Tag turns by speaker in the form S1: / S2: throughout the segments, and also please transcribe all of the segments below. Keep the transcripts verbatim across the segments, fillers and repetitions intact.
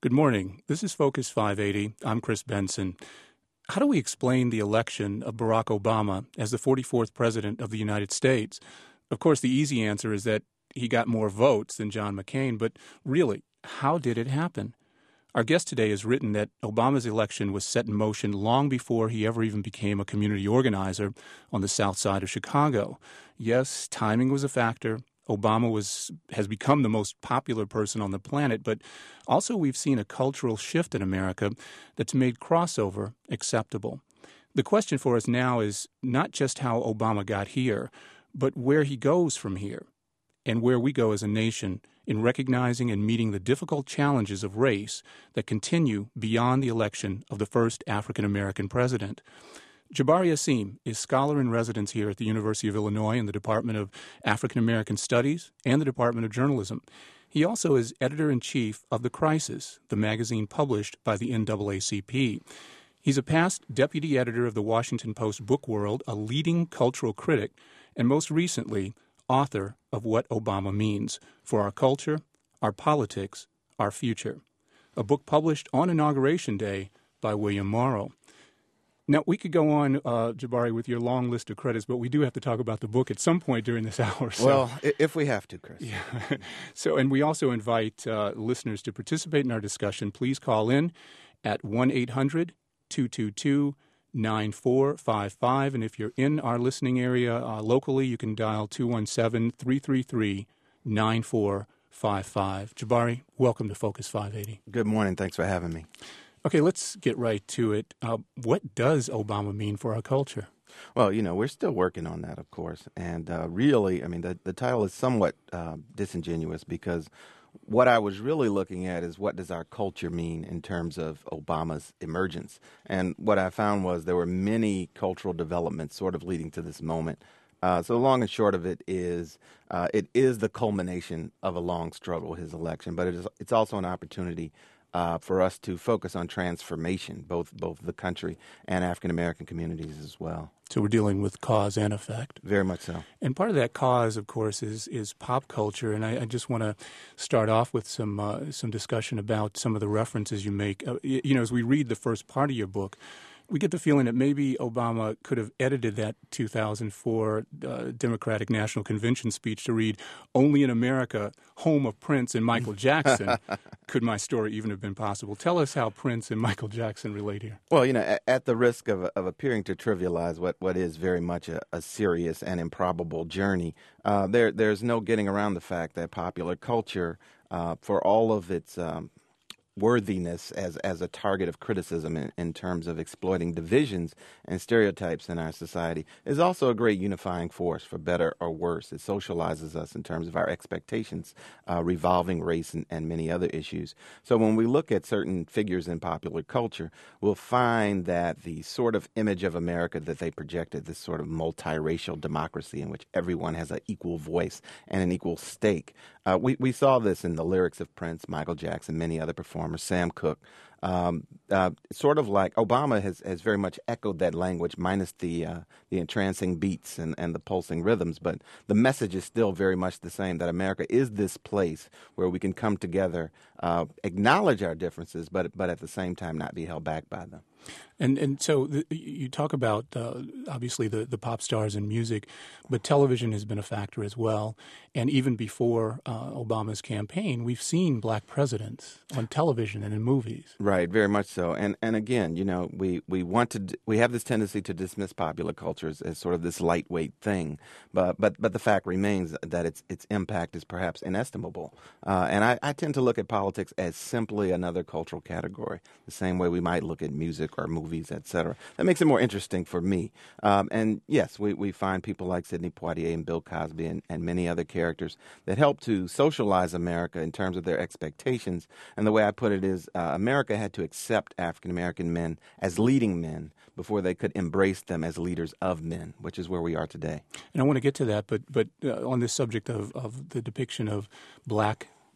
S1: Good morning. This is Focus five eighty. I'm Chris Benson. How do we explain the election of Barack Obama as the forty-fourth president of the United States? Of course, the easy answer is that he got more votes than John McCain, but really, how did it happen? Our guest today has written that Obama's election was set in motion long before he ever even became a community organizer on the south side of Chicago. Yes, timing was a factor. Obama was has become the most popular person on the planet, but also we've seen a cultural shift in America that's made crossover acceptable. The question for us now is not just how Obama got here, but where he goes from here, and where we go as a nation in recognizing and meeting the difficult challenges of race that continue beyond the election of the first African-American president. Jabari Asim is scholar-in-residence here at the University of Illinois in the Department of African-American Studies and the Department of Journalism. He also is editor-in-chief of The Crisis, the magazine published by the N double A C P. He's a past deputy editor of the Washington Post Book World, a leading cultural critic, and most recently, author of What Obama Means for Our Culture, Our Politics, Our Future, a book published on Inauguration Day by William Morrow. Now, we could go on, uh, Jabari, with your long list of credits, but we do have to talk about the book at some point during this hour. So.
S2: Well, if we have to, Chris.
S1: Yeah. So, and we also invite uh, listeners to participate in our discussion. Please call in at one eight hundred two two two nine four five five. And if you're in our listening area uh, locally, you can dial two one seven, three three three, nine four five five. Jabari, welcome to Focus five eighty.
S2: Good morning. Thanks for having me.
S1: Okay, let's get right to it. Uh, what does Obama mean for our culture?
S2: Well, you know, we're still working on that, of course. And uh, really, I mean, the, the title is somewhat uh, disingenuous because what I was really looking at is what does our culture mean in terms of Obama's emergence? And what I found was there were many cultural developments sort of leading to this moment. Uh, so the long and short of it is uh, it is the culmination of a long struggle, his election, but it is, it's also an opportunity Uh, for us to focus on transformation, both both the country and African-American communities as well.
S1: So we're dealing with cause and effect.
S2: Very much so.
S1: And part of that cause, of course, is is pop culture. And I, I just want to start off with some uh, some discussion about some of the references you make. Uh, you, you know, as we read the first part of your book, we get the feeling that maybe Obama could have edited that two thousand four uh, Democratic National Convention speech to read, "Only in America, home of Prince and Michael Jackson, could my story even have been possible." Tell us how Prince and Michael Jackson relate here.
S2: Well, you know, at, at the risk of, of appearing to trivialize what, what is very much a, a serious and improbable journey, uh, there there's no getting around the fact that popular culture, uh, for all of its um, worthiness as as a target of criticism in, in terms of exploiting divisions and stereotypes in our society, is also a great unifying force, for better or worse. It socializes us in terms of our expectations, uh, revolving race and, and many other issues. So when we look at certain figures in popular culture, we'll find that the sort of image of America that they projected, this sort of multiracial democracy in which everyone has an equal voice and an equal stake, uh, we, we saw this in the lyrics of Prince, Michael Jackson, many other performers, Sam Cooke. Um, uh, sort of like Obama has, has very much echoed that language, minus the uh, the entrancing beats and, and the pulsing rhythms. But the message is still very much the same, that America is this place where we can come together, uh, acknowledge our differences, but but at the same time not be held back by them.
S1: And and so the, you talk about, uh, obviously, the, the pop stars and music, but television has been a factor as well. And even before uh, Obama's campaign, we've seen black presidents on television and in movies.
S2: Right, very much so. And and again, you know, we, we want to d- we have this tendency to dismiss popular culture as, as sort of this lightweight thing, but but but the fact remains that its its impact is perhaps inestimable. Uh, and I, I tend to look at politics as simply another cultural category, the same way we might look at music or movies, et cetera. That makes it more interesting for me. Um, and yes, we, we find people like Sidney Poitier and Bill Cosby and, and many other characters that help to socialize America in terms of their expectations. And the way I put it is uh, America had to accept African-American men as leading men before they could embrace them as leaders of men, which is where we are today.
S1: And I want to get to that, but but uh, on this subject of, of the depiction of black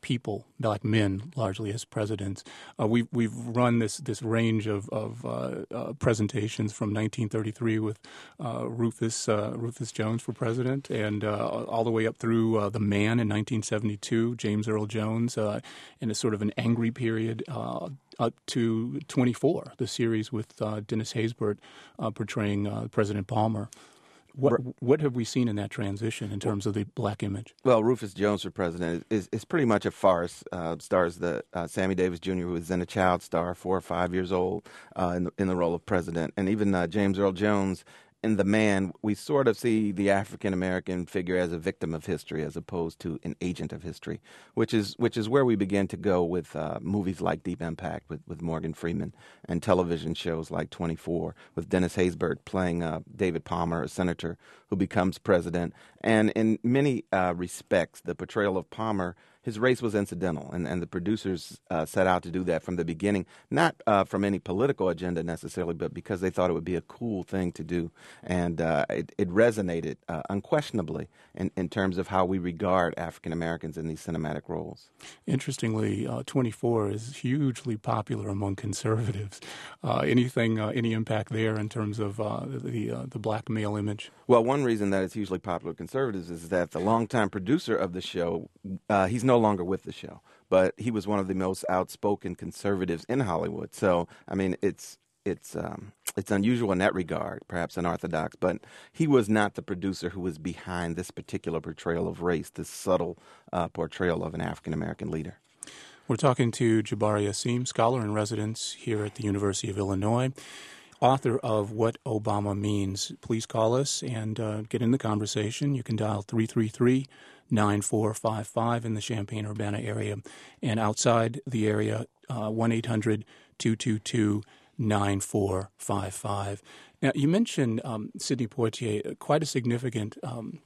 S1: people, black men, largely as presidents. Uh, we've we've run this this range of of uh, uh, presentations from nineteen thirty-three with uh, Rufus uh, Rufus Jones for president, and uh, all the way up through uh, The Man in nineteen seventy-two, James Earl Jones, uh, in a sort of an angry period. Uh, up to twenty-four, the series with uh, Dennis Haysbert uh, portraying uh, President Palmer. What what have we seen in that transition in terms of the black image?
S2: Well, Rufus Jones for president is, is pretty much a farce. Uh, stars the uh, Sammy Davis Junior, who was then a child star, four or five years old, uh, in, the, in the role of president. And even uh, James Earl Jones in The Man, we sort of see the African-American figure as a victim of history as opposed to an agent of history, which is which is where we begin to go with uh, movies like Deep Impact with, with Morgan Freeman and television shows like twenty-four with Dennis Haysbert playing uh, David Palmer, a senator who becomes president. And in many uh, respects, the portrayal of Palmer, his race was incidental, and, and the producers uh, set out to do that from the beginning, not uh, from any political agenda necessarily, but because they thought it would be a cool thing to do. And uh, it, it resonated uh, unquestionably in, in terms of how we regard African Americans in these cinematic roles.
S1: Interestingly, uh, twenty-four is hugely popular among conservatives. Uh, anything, uh, any impact there in terms of uh, the uh, the black male image?
S2: Well, one reason that it's hugely popular with conservatives is that the longtime producer of the show, uh, he's no longer with the show, but he was one of the most outspoken conservatives in Hollywood. So, I mean, it's it's um, it's unusual in that regard, perhaps unorthodox, but he was not the producer who was behind this particular portrayal of race, this subtle uh, portrayal of an African-American leader.
S1: We're talking to Jabari Asim, scholar in residence here at the University of Illinois, author of What Obama Means. Please call us and uh, get in the conversation. You can dial three three three, nine four five five in the Champaign-Urbana area, and outside the area, uh, one eight hundred, two two two, nine four five five. Now, you mentioned um, Sidney Poitier, quite a significant um,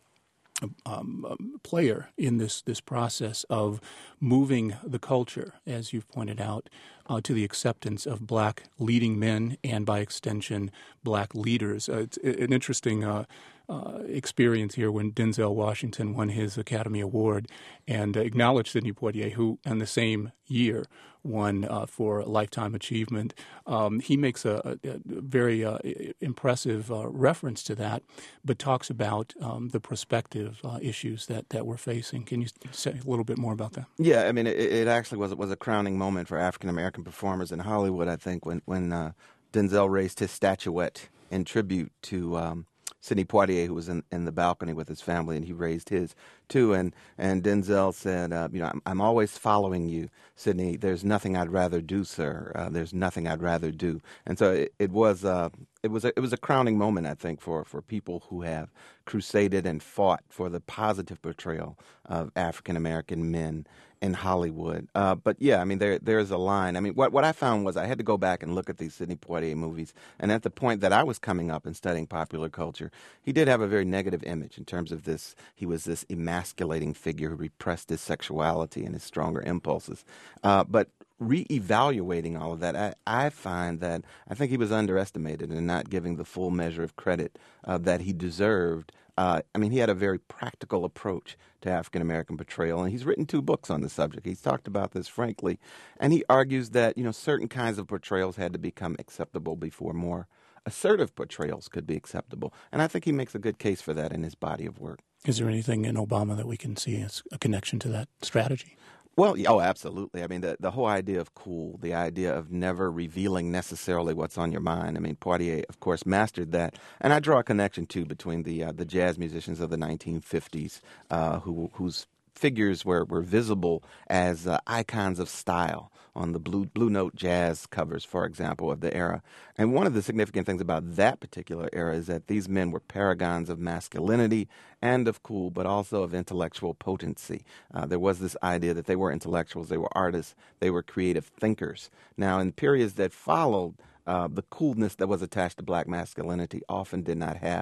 S1: Um, um, player in this, this process of moving the culture, as you've pointed out, uh, to the acceptance of black leading men and, by extension, black leaders. Uh, it's an interesting uh, uh, experience here when Denzel Washington won his Academy Award and uh, acknowledged Sidney Poitier, who in the same year won uh, for Lifetime Achievement. Um, he makes a, a, a very uh, impressive uh, reference to that, but talks about um, the prospective uh, issues that, that we're facing. Can you say a little bit more about that?
S2: Yeah, I mean, it, it actually was was a crowning moment for African-American performers in Hollywood, I think, when, when uh, Denzel raised his statuette in tribute to um, Sidney Poitier, who was in, in the balcony with his family, and he raised his too. And, and Denzel said, uh, you know, I'm, I'm always following you, Sidney. There's nothing I'd rather do, sir. Uh, there's nothing I'd rather do. And so it, it was uh, it was a, it was a crowning moment, I think, for, for people who have crusaded and fought for the positive portrayal of African American men in Hollywood. Uh, but yeah, I mean, there there's a line. I mean, what what I found was I had to go back and look at these Sidney Poitier movies. And at the point that I was coming up and studying popular culture, he did have a very negative image in terms of this. He was this emasculating figure who repressed his sexuality and his stronger impulses. Uh, but re-evaluating all of that, I, I find that I think he was underestimated and not giving the full measure of credit uh, that he deserved. Uh, I mean, he had a very practical approach to African-American portrayal, and he's written two books on the subject. He's talked about this frankly, and he argues that, you know, certain kinds of portrayals had to become acceptable before more assertive portrayals could be acceptable. And I think he makes a good case for that in his body of work.
S1: Is there anything in Obama that we can see as a connection to that strategy?
S2: Well, oh, absolutely. I mean, the, the whole idea of cool, the idea of never revealing necessarily what's on your mind. I mean, Poitier, of course, mastered that. And I draw a connection, too, between the uh, the jazz musicians of the nineteen fifties uh, who whose figures were, were visible as uh, icons of style on the Blue Blue Note jazz covers, for example, of the era. And one of the significant things about that particular era is that these men were paragons of masculinity and of cool, but also of intellectual potency. Uh, there was this idea that they were intellectuals, they were artists, they were creative thinkers. Now, in periods that followed, uh, the coolness that was attached to black masculinity often did not have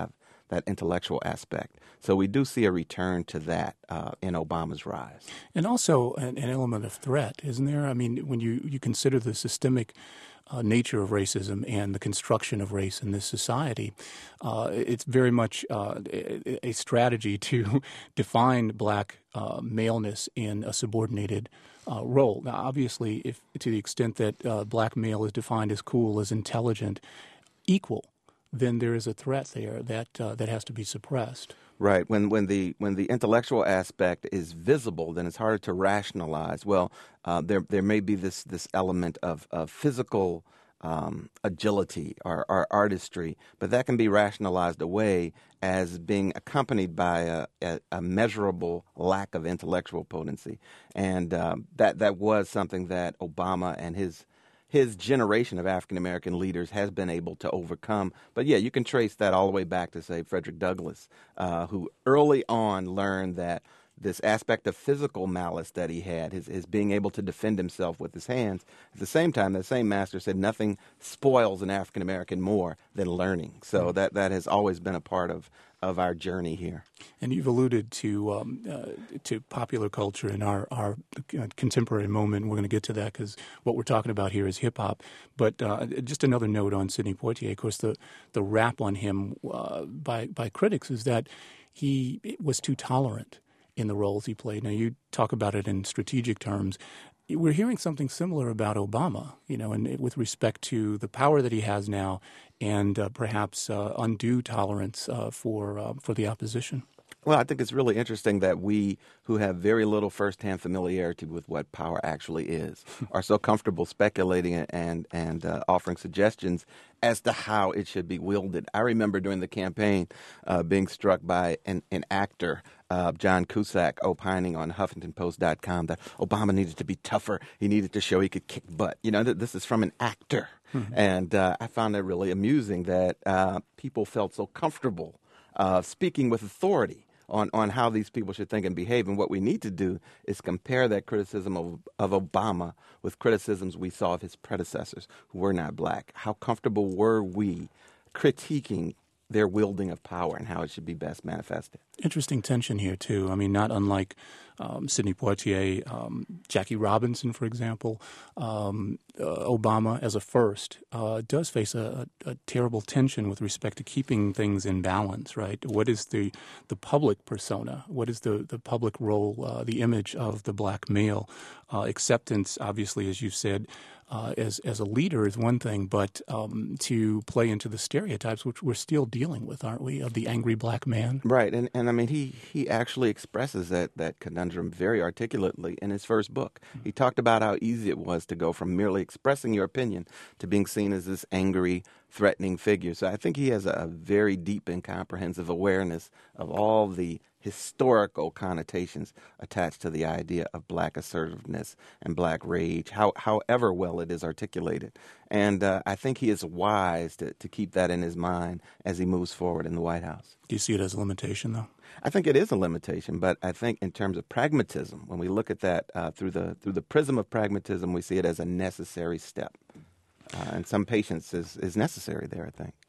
S2: that intellectual aspect. So we do see a return to that uh, in Obama's rise.
S1: And also an, an element of threat, isn't there? I mean, when you, you consider the systemic uh, nature of racism and the construction of race in this society, uh, it's very much uh, a, a strategy to define black uh, maleness in a subordinated uh, role. Now, obviously, if to the extent that uh, black male is defined as cool, as intelligent, equal, then there is a threat there that uh, that has to be suppressed.
S2: Right. When when the when the intellectual aspect is visible, then it's harder to rationalize. Well, uh, there there may be this this element of, of physical um, agility or, or artistry, but that can be rationalized away as being accompanied by a, a, a measurable lack of intellectual potency, and um, that that was something that Obama and his his generation of African-American leaders has been able to overcome. But yeah, you can trace that all the way back to, say, Frederick Douglass, uh, who early on learned that this aspect of physical malice that he had, his, his being able to defend himself with his hands, at the same time, that same master said nothing spoils an African-American more than learning. So mm-hmm. that, that has always been a part of, of our journey here.
S1: And you've alluded to um, uh, to popular culture in our, our contemporary moment. We're going to get to that because what we're talking about here is hip-hop. But uh, just another note on Sidney Poitier. Of course, the, the rap on him uh, by, by critics is that he was too tolerant in the roles he played. Now, you talk about it in strategic terms. We're hearing something similar about Obama, you know, and with respect to the power that he has now and uh, perhaps uh, undue tolerance uh, for uh, for the opposition.
S2: Well, I think it's really interesting that we, who have very little firsthand familiarity with what power actually is, are so comfortable speculating and and uh, offering suggestions as to how it should be wielded. I remember during the campaign uh, being struck by an, an actor, uh, John Cusack, opining on Huffington Post dot com that Obama needed to be tougher. He needed to show he could kick butt. You know, th- this is from an actor. Mm-hmm. And uh, I found it really amusing that uh, people felt so comfortable uh, speaking with authority on, on how these people should think and behave. And what we need to do is compare that criticism of, of Obama with criticisms we saw of his predecessors who were not black. How comfortable were we critiquing their wielding of power and how it should be best manifested?
S1: Interesting tension here, too. I mean, not unlike um, Sidney Poitier, um, Jackie Robinson, for example, um, uh, Obama as a first uh, does face a, a, a terrible tension with respect to keeping things in balance, right? What is the, the public persona? What is the, the public role, uh, the image of the black male? Uh, acceptance, obviously, as you said, Uh, as as a leader is one thing, but um, to play into the stereotypes, which we're still dealing with, aren't we, of the angry black man?
S2: Right, and and I mean, he, he actually expresses that, that conundrum very articulately in his first book. Mm-hmm. He talked about how easy it was to go from merely expressing your opinion to being seen as this angry, threatening figure. So I think he has a, a very deep and comprehensive awareness of all the historical connotations attached to the idea of black assertiveness and black rage, how, however well it is articulated. And uh, I think he is wise to, to keep that in his mind as he moves forward in the White House.
S1: Do you see it as a limitation, though?
S2: I think it is a limitation, but I think in terms of pragmatism, when we look at that uh, through the through the prism of pragmatism, we see it as a necessary step. Uh, and some patience is, is necessary there, I think.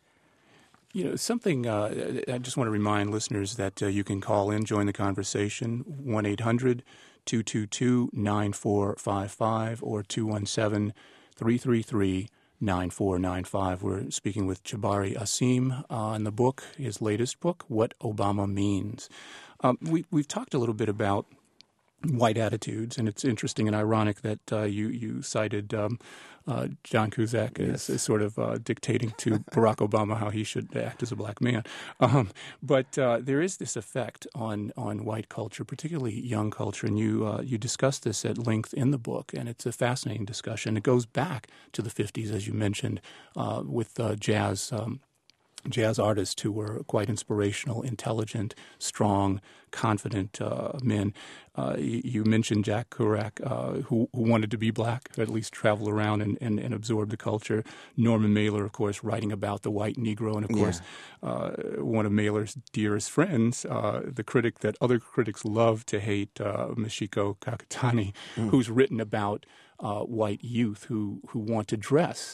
S1: You know, something uh, I just want to remind listeners that uh, you can call in, join the conversation, one eight hundred two two two nine four five five or two one seven three three three nine four nine five. We're speaking with Jabari Asim uh, in the book, his latest book, What Obama Means. Um, we, we've talked a little bit about white attitudes, and it's interesting and ironic that uh, you, you cited um, uh, John Cusack as,
S2: yes.
S1: as sort of uh, dictating to Barack Obama how he should act as a black man. Um, but uh, there is this effect on, on white culture, particularly young culture, and you uh, you discuss this at length in the book, and it's a fascinating discussion. It goes back to the fifties, as you mentioned, uh, with uh, jazz um jazz artists who were quite inspirational, intelligent, strong, confident uh, men. Uh, you, you mentioned Jack Kerouac, uh, who, who wanted to be black, or at least travel around and, and, and absorb the culture. Norman Mailer, of course, writing about the white Negro. And, of
S2: yeah.
S1: course, uh, one of Mailer's dearest friends, uh, the critic that other critics love to hate, uh, Michiko Kakutani, mm. who's written about uh, white youth who, who want to dress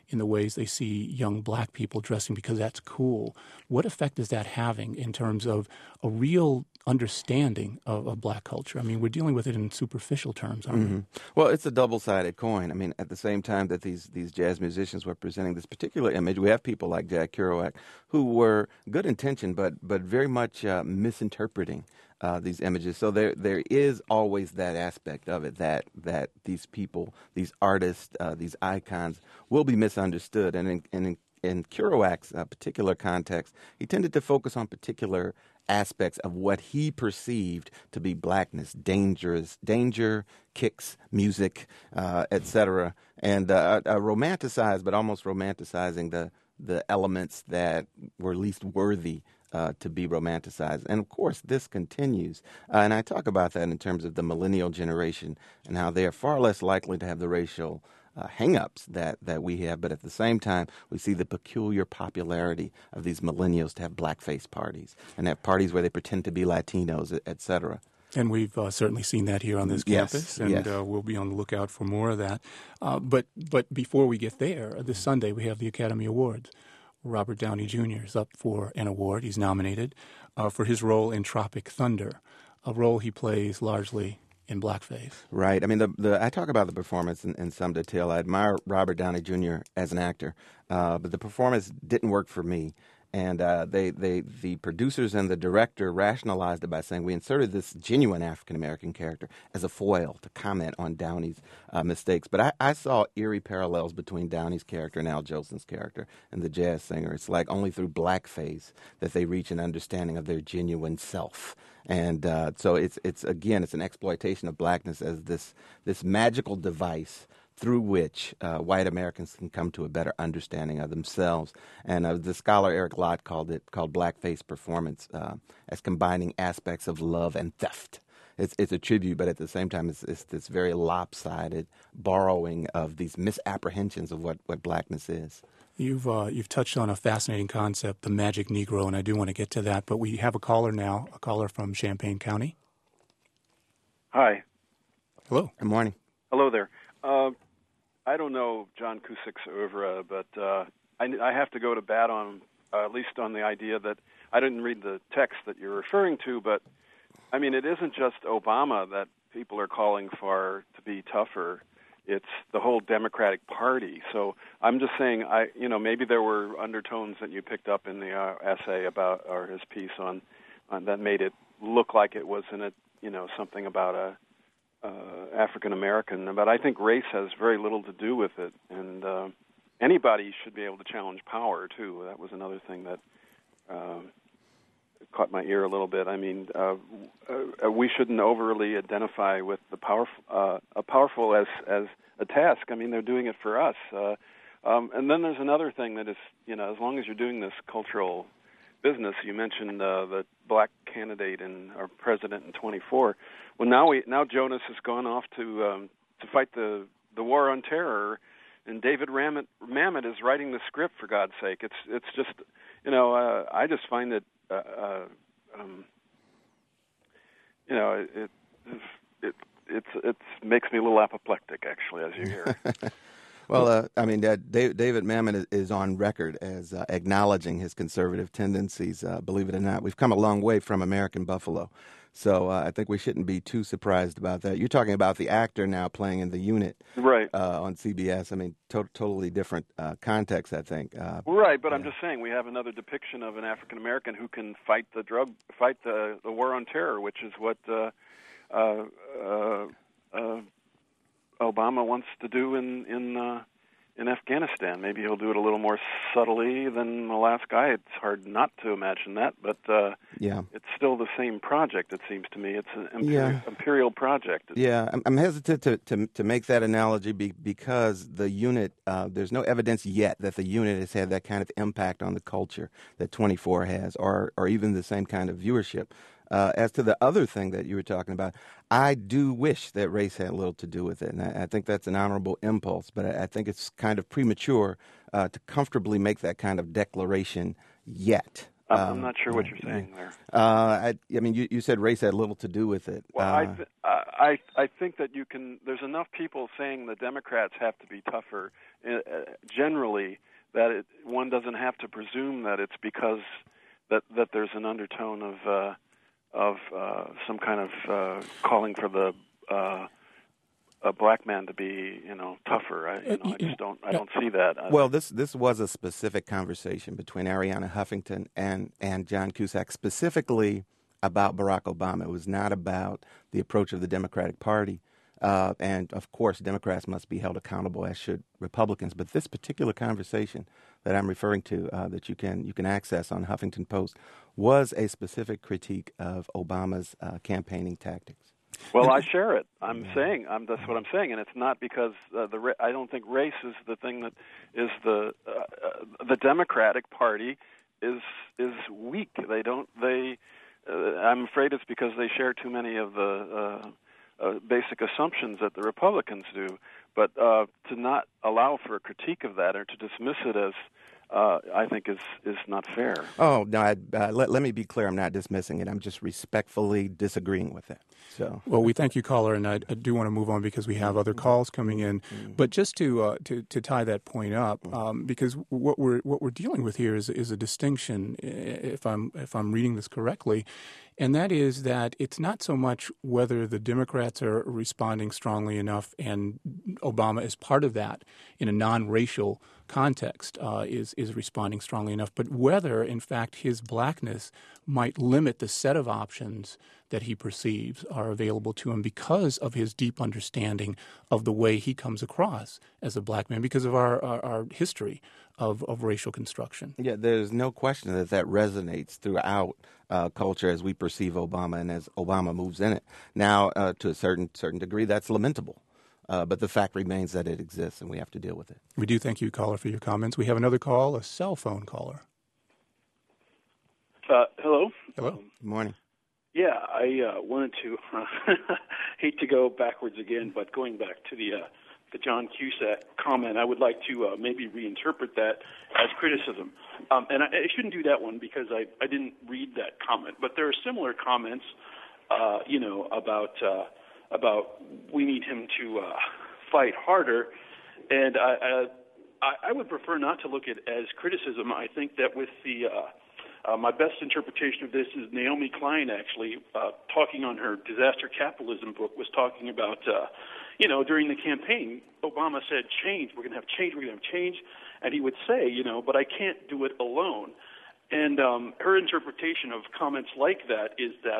S1: in the ways they see young black people dressing because that's cool. What effect is that having in terms of a real understanding of, of black culture? I mean, we're dealing with it in superficial terms, aren't
S2: Mm-hmm.
S1: we?
S2: Well, it's a double-sided coin. I mean, at the same time that these these jazz musicians were presenting this particular image, we have people like Jack Kerouac who were good intentioned, but but very much uh, misinterpreting uh, these images. So there there is always that aspect of it that that these people, these artists, uh, these icons will be misunderstood. And in, and in, in Kerouac's uh, particular context, he tended to focus on particular aspects of what he perceived to be blackness, dangerous, danger, kicks, music, uh, et cetera, and uh, uh, romanticized, but almost romanticizing the the elements that were least worthy uh, to be romanticized. And of course, this continues. Uh, and I talk about that in terms of the millennial generation and how they are far less likely to have the racial Uh, hang-ups that, that we have, but at the same time, we see the peculiar popularity of these millennials to have blackface parties and have parties where they pretend to be Latinos, et, et cetera.
S1: And we've uh, certainly seen that here on this
S2: Yes,
S1: campus, and
S2: yes.
S1: uh, we'll be on the lookout for more of that. Uh, but but before we get there, this Sunday we have the Academy Awards. Robert Downey Junior is up for an award. He's nominated uh, for his role in Tropic Thunder, a role he plays largely in blackface.
S2: Right. I mean, the, the I talk about the performance in, in some detail. I admire Robert Downey Junior as an actor, uh, but the performance didn't work for me. And uh, they, they, the producers and the director rationalized it by saying we inserted this genuine African-American character as a foil to comment on Downey's uh, mistakes. But I, I saw eerie parallels between Downey's character and Al Jolson's character and the jazz singer. It's like only through blackface that they reach an understanding of their genuine self. And uh, so it's, it's again, it's an exploitation of blackness as this, this magical device through which uh, white Americans can come to a better understanding of themselves. And uh, the scholar Eric Lott called it called blackface performance uh, as combining aspects of love and theft. It's, it's a tribute, but at the same time, it's, it's this very lopsided borrowing of these misapprehensions of what, what blackness is.
S1: You've uh, you've touched on a fascinating concept, the magic Negro, and I do want to get to that. But we have a caller now, a caller from Champaign County.
S3: Hi.
S2: Hello. Good morning.
S3: Hello there. Uh, I don't know John Cusack's oeuvre, but uh, I, I have to go to bat on, uh, at least on the idea that I didn't read the text that you're referring to, but, I mean, it isn't just Obama that people are calling for to be tougher. It's the whole Democratic Party. So I'm just saying, I, you know, maybe there were undertones that you picked up in the uh, essay about, or his piece on, on, that made it look like it was in a, you know, something about a, Uh, African American, but I think race has very little to do with it, and uh, anybody should be able to challenge power too. That was another thing that uh, caught my ear a little bit. I mean, uh, uh, we shouldn't overly identify with the powerful, uh, a powerful as as a task. I mean, they're doing it for us. Uh, um, and then there's another thing that is, you know, as long as you're doing this cultural business, you mentioned uh, the black candidate and our president in twenty-four. Well, now we now Jonas has gone off to um, to fight the, the war on terror, and David Mamet, Mamet is writing the script. For God's sake, it's it's just you know uh, I just find it uh, uh, um, you know it it it it's it makes me a little apoplectic actually, as you hear.
S2: Well, uh, I mean, uh, David Mamet is, is on record as uh, acknowledging his conservative tendencies. Uh, believe it or not, we've come a long way from American Buffalo. So uh, I think we shouldn't be too surprised about that. You're talking about the actor now playing in The Unit,
S3: right?
S2: Uh, on C B S. I mean, to- totally different uh, context, I think. Uh,
S3: right, but
S2: yeah.
S3: I'm just saying we have another depiction of an African American who can fight the drug, fight the, the war on terror, which is what uh, uh, uh, uh, Obama wants to do in in. Uh, in Afghanistan. Maybe he'll do it a little more subtly than the last guy. It's hard not to imagine that, but uh,
S2: yeah.
S3: it's still the same project, it seems to me. It's an imperial,
S2: yeah.
S3: imperial project.
S2: Yeah, I'm, I'm hesitant to, to, to make that analogy be, because the unit, uh, there's no evidence yet that the unit has had that kind of impact on the culture that twenty-four has, or, or even the same kind of viewership. Uh, as to the other thing that you were talking about, I do wish that race had little to do with it, and I, I think that's an honorable impulse, but I, I think it's kind of premature uh, to comfortably make that kind of declaration yet.
S3: I'm,
S2: Um,
S3: I'm not sure what you're saying there.
S2: Uh, I, I mean, you, you said race had little to do with it.
S3: Well,
S2: uh,
S3: I, th- I I think that you can. There's enough people saying the Democrats have to be tougher. Uh, generally, that it, one doesn't have to presume that it's because that that there's an undertone of uh, of uh, some kind of uh, calling for the uh, a black man to be, you know, tougher. I, you know, I just don't. I don't see that.
S2: Well, this this was a specific conversation between Arianna Huffington and and John Cusack, specifically about Barack Obama. It was not about the approach of the Democratic Party. Uh, and, of course, Democrats must be held accountable, as should Republicans. But this particular conversation that I'm referring to, uh, that you can you can access on Huffington Post, was a specific critique of Obama's uh, campaigning tactics.
S3: Well, I share it. I'm yeah. saying I'm, that's what I'm saying, and it's not because uh, the I don't think race is the thing that is the uh, uh, the Democratic Party is is weak. They don't they. Uh, I'm afraid it's because they share too many of the uh, uh, basic assumptions that the Republicans do. But uh, to not allow for a critique of that or to dismiss it as Uh, I think is is not fair.
S2: Oh no! I, uh, let let me be clear. I'm not dismissing it. I'm just respectfully disagreeing with it. So,
S1: well, we thank you, caller, and I, I do want to move on because we have other calls coming in. Mm-hmm. But just to uh, to to tie that point up, um, because what we're what we're dealing with here is is a distinction. If I'm if I'm reading this correctly. And that is that it's not so much whether the Democrats are responding strongly enough, and Obama is part of that in a non-racial context, uh, is is responding strongly enough, but whether, in fact, his blackness might limit the set of options that he perceives are available to him because of his deep understanding of the way he comes across as a black man, because of our, our, our history of, of racial construction.
S2: Yeah, there's no question that that resonates throughout uh, culture as we perceive Obama and as Obama moves in it. Now, uh, to a certain certain degree, that's lamentable. Uh, but the fact remains that it exists, and we have to deal with it.
S1: We do thank you, caller, for your comments. We have another call, a cell phone caller.
S4: Uh, hello.
S1: Hello.
S4: Um,
S2: Good morning.
S4: Yeah, I uh, wanted to uh, hate to go backwards again, but going back to the uh, the John Cusack comment, I would like to uh, maybe reinterpret that as criticism. Um, and I, I shouldn't do that one because I, I didn't read that comment. But there are similar comments, uh, you know, about uh, about we need him to uh, fight harder. And I, I, I would prefer not to look at it as criticism. I think that with the uh, Uh, my best interpretation of this is Naomi Klein, actually, uh, talking on her Disaster Capitalism book, was talking about, uh, you know, during the campaign, Obama said, change, we're going to have change, we're going to have change. And he would say, you know, but I can't do it alone. And um, her interpretation of comments like that is that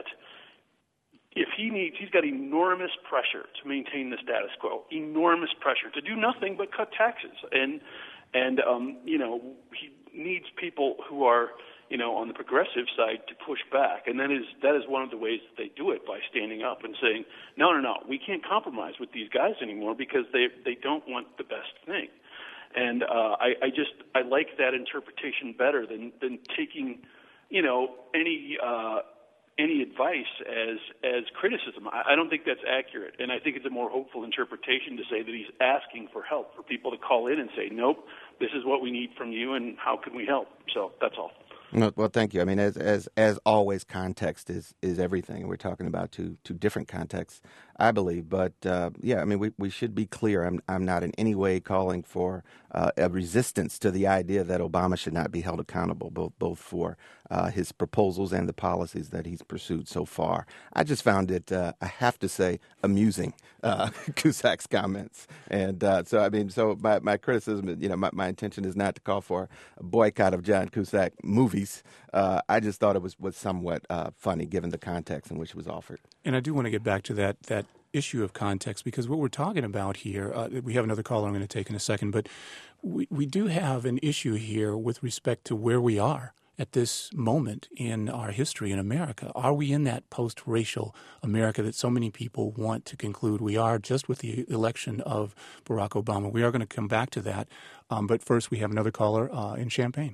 S4: if he needs, he's got enormous pressure to maintain the status quo, enormous pressure to do nothing but cut taxes. And, and um, you know, he needs people who are, you know, on the progressive side to push back. And that is that is one of the ways that they do it, by standing up and saying, no, no, no, we can't compromise with these guys anymore because they they don't want the best thing. And uh, I, I just I like that interpretation better than, than taking, you know, any uh, any advice as as criticism. I, I don't think that's accurate. And I think it's a more hopeful interpretation to say that he's asking for help, for people to call in and say, nope, this is what we need from you and how can we help? So that's all.
S2: Well, thank you. I mean, as as as always, context is, is everything, and we're talking about two two different contexts, I believe. But uh, yeah, I mean, we, we should be clear. I'm I'm not in any way calling for uh, a resistance to the idea that Obama should not be held accountable, both both for uh, his proposals and the policies that he's pursued so far. I just found it, uh, I have to say, amusing, uh, Cusack's comments, and uh, so I mean, so my, my criticism, you know, my, my intention is not to call for a boycott of John Cusack movies. Uh, I just thought it was, was somewhat uh, funny given the context in which it was offered.
S1: And I do want to get back to that that issue of context, because what we're talking about here, uh, we have another caller I'm going to take in a second, but we, we do have an issue here with respect to where we are at this moment in our history in America. Are we in that post-racial America that so many people want to conclude we are just with the election of Barack Obama? We are going to come back to that. Um, but first, we have another caller uh, in Champaign.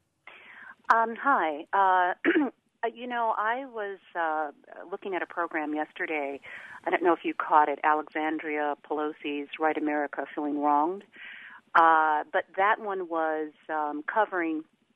S5: Um, hi. Uh, you know, I was uh, looking at a program yesterday. I don't know if you caught it, Alexandria Pelosi's Right America Feeling Wronged. Uh, but that one was um, covering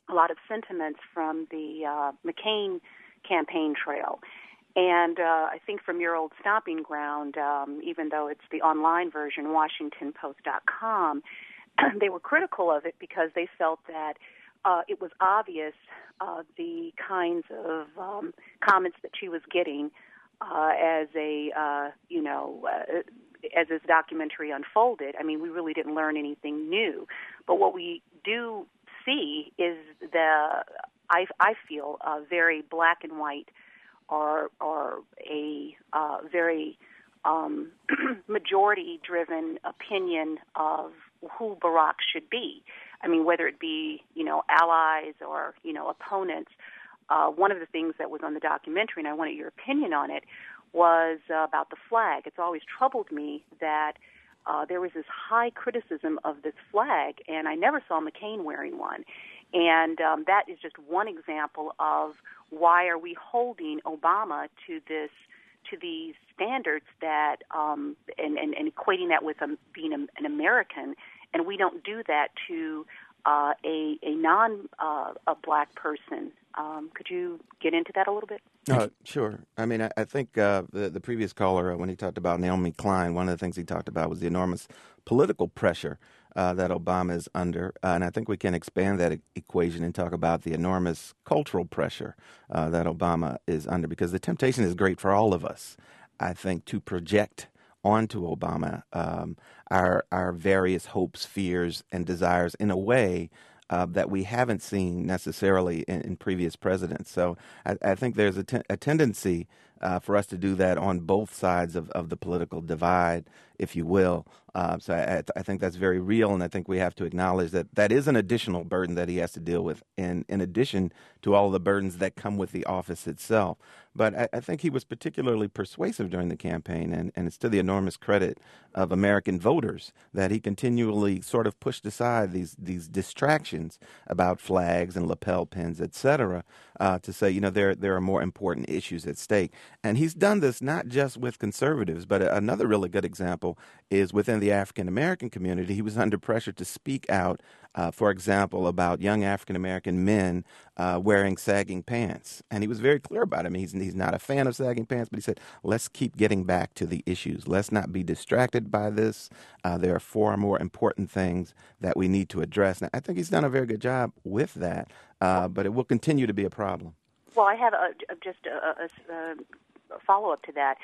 S5: a lot of sentiments from the uh, McCain campaign trail. And uh, I think from your old stomping ground, um, even though it's the online version, Washington Post dot com, they were critical of it because they felt that uh, it was obvious uh, the kinds of um, comments that she was getting uh, as a, uh, you know, uh, as this documentary unfolded. I mean, we really didn't learn anything new. But what we do see is the, I, I feel, a very black and white or, or a uh, very um, majority-driven opinion of who Barack should be. I mean, whether it be, you know, allies or, you know, opponents. Uh, one of the things that was on the documentary, and I wanted your opinion on it, was uh, about the flag. It's always troubled me that uh, there was this high criticism of this flag, and I never saw McCain wearing one. And um, that is just one example of why are we holding Obama to this, to these standards that, um, and, and, and equating that with um, being a, an American, and we don't do that to uh, a, a non uh, a black person. Um, could you get into that a little bit?
S2: Uh, sure. I mean, I, I think uh, the, the previous caller, uh, when he talked about Naomi Klein, one of the things he talked about was the enormous political pressure uh, that Obama is under. Uh, and I think we can expand that e- equation and talk about the enormous cultural pressure uh, that Obama is under, because the temptation is great for all of us, I think, to project onto Obama um, our our various hopes, fears, and desires in a way uh, that we haven't seen necessarily in, in previous presidents. So I, I think there's a, te- a tendency uh, for us to do that on both sides of, of the political divide, if you will. Uh, so I, I think that's very real, and I think we have to acknowledge that that is an additional burden that he has to deal with, in, in addition to all of the burdens that come with the office itself. But I, I think he was particularly persuasive during the campaign, and, and it's to the enormous credit of American voters that he continually sort of pushed aside these these distractions about flags and lapel pins, et cetera, uh, to say, you know, there there are more important issues at stake. And he's done this not just with conservatives, but another really good example is within the African-American community. He was under pressure to speak out, uh, for example, about young African-American men uh, wearing sagging pants. And he was very clear about it. I mean, he's, he's not a fan of sagging pants, but he said, let's keep getting back to the issues. Let's not be distracted by this. Uh, there are far more important things that we need to address. And I think he's done a very good job with that, uh, but it will continue to be a problem.
S5: Well, I have a, just a, a, a follow-up to that.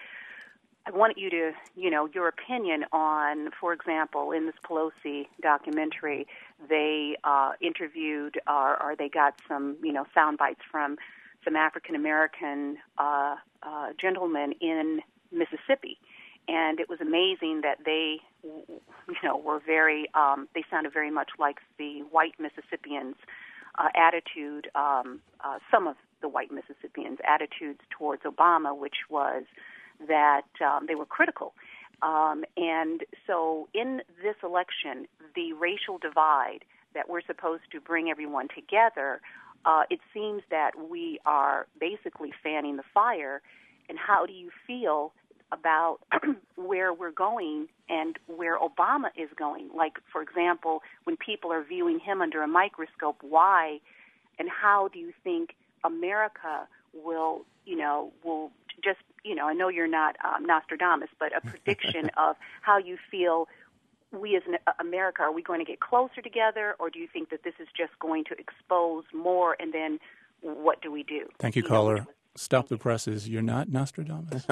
S5: I want you to, you know, your opinion on, for example, in this Pelosi documentary, they uh, interviewed or, or they got some, you know, sound bites from some African-American uh, uh, gentlemen in Mississippi. And it was amazing that they, you know, were very, um, they sounded very much like the white Mississippians' uh, attitude, um, uh, some of the white Mississippians' attitudes towards Obama, which was that um, they were critical. Um, and so in this election, the racial divide that we're supposed to bring everyone together, uh, it seems that we are basically fanning the fire. And how do you feel about where we're going and where Obama is going? Like, for example, when people are viewing him under a microscope, why and how do you think America will, you know, will just, you know, I know you're not um, Nostradamus, but a prediction of how you feel we as an America, are we going to get closer together, or do you think that this is just going to expose more, and then what do we do?
S1: Thank you, you caller. Know, Stop the presses. You're not Nostradamus.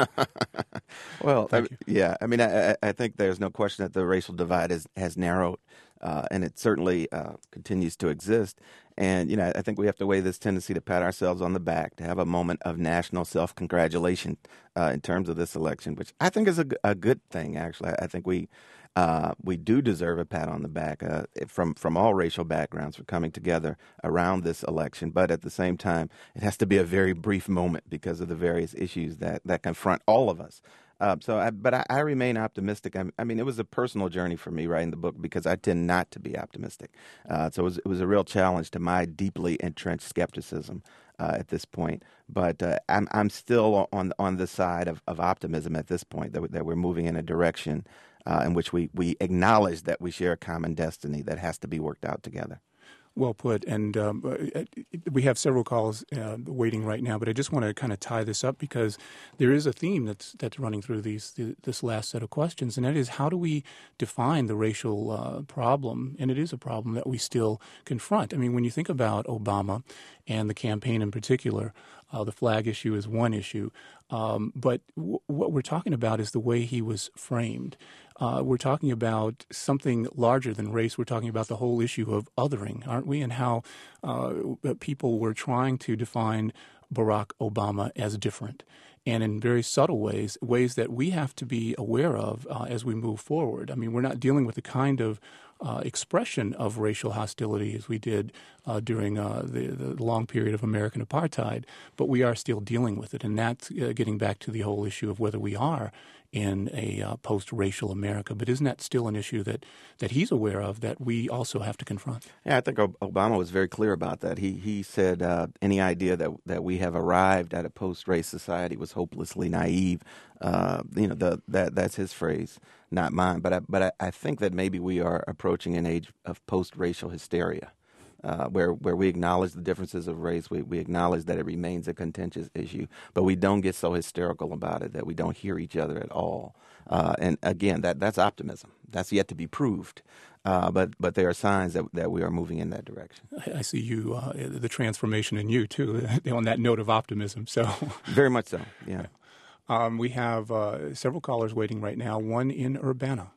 S2: Well, I,
S1: you.
S2: yeah. I mean, I, I think there's no question that the racial divide is, has narrowed, uh, and it certainly uh, continues to exist. And, you know, I think we have to weigh this tendency to pat ourselves on the back, to have a moment of national self-congratulation uh, in terms of this election, which I think is a, a good thing, actually. I think we uh, we do deserve a pat on the back uh, from, from all racial backgrounds for coming together around this election. But at the same time, it has to be a very brief moment because of the various issues that, that confront all of us. Uh, so, I, but I, I remain optimistic. I, I mean, it was a personal journey for me writing the book because I tend not to be optimistic. Uh, so it was, it was a real challenge to my deeply entrenched skepticism uh, at this point. But uh, I'm I'm still on on the side of, of optimism at this point, that, that we're moving in a direction uh, in which we, we acknowledge that we share a common destiny that has to be worked out together.
S1: Well put. And um, we have several calls uh, waiting right now, but I just want to kind of tie this up because there is a theme that's that's running through these this last set of questions, and that is how do we define the racial uh, problem? And it is a problem that we still confront. I mean, when you think about Obama and the campaign in particular, uh, the flag issue is one issue, um, but w- what we're talking about is the way he was framed. Uh, we're talking about something larger than race. We're talking about the whole issue of othering, aren't we? And how uh, people were trying to define Barack Obama as different. And in very subtle ways, ways that we have to be aware of uh, as we move forward. I mean, we're not dealing with the kind of uh, expression of racial hostility as we did uh, during uh, the, the long period of American apartheid, but we are still dealing with it. And that's uh, getting back to the whole issue of whether we are in a uh, post-racial America. But isn't that still an issue that, that he's aware of that we also have to confront?
S2: Yeah, I think Obama was very clear about that. He he said uh, any idea that that we have arrived at a post-race society was hopelessly naive. Uh, you know, the, that that's his phrase, not mine. But I, but I, I think that maybe we are approaching an age of post-racial hysteria. Uh, where where we acknowledge the differences of race, we, we acknowledge that it remains a contentious issue, but we don't get so hysterical about it that we don't hear each other at all. Uh, and again, that that's optimism. That's yet to be proved. Uh, but but there are signs that, that we are moving in that direction.
S1: I, I see you, uh, the transformation in you, too, on that note of optimism. So
S2: very much so, yeah.
S1: Um, we have uh, several callers waiting right now, one in Urbana.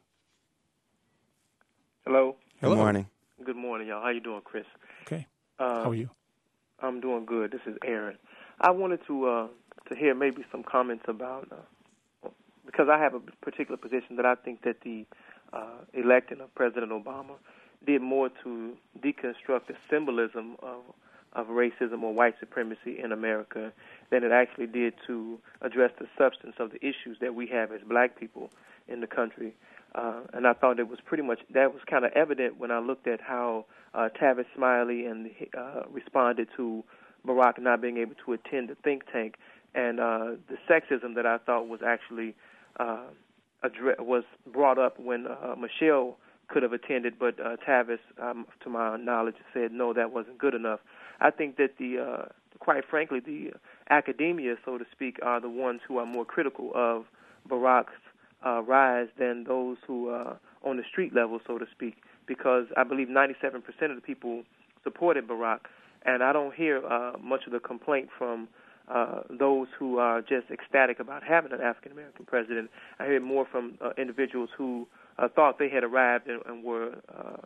S6: Hello.
S2: Hello. Good morning.
S6: Good morning, y'all. How you doing, Chris?
S1: Okay.
S6: Uh,
S1: How are you?
S6: I'm doing good. This is Aaron. I wanted to uh, to hear maybe some comments about, uh, because I have a particular position that I think that the uh, electing of President Obama did more to deconstruct the symbolism of of racism or white supremacy in America than it actually did to address the substance of the issues that we have as black people in the country. Uh, and I thought it was pretty much, that was kind of evident when I looked at how uh, Tavis Smiley and uh, responded to Barack not being able to attend the think tank, and uh, the sexism that I thought was actually uh, addre- was brought up when uh, Michelle could have attended, but uh, Tavis, um, to my knowledge, said no, that wasn't good enough. I think that the, uh, quite frankly, the academia, so to speak, are the ones who are more critical of Barack's Uh, rise than those who are uh, on the street level, so to speak, because I believe ninety-seven percent of the people supported Barack, and I don't hear uh, much of the complaint from uh, those who are just ecstatic about having an African-American president. I hear more from uh, individuals who uh, thought they had arrived and, and were uh,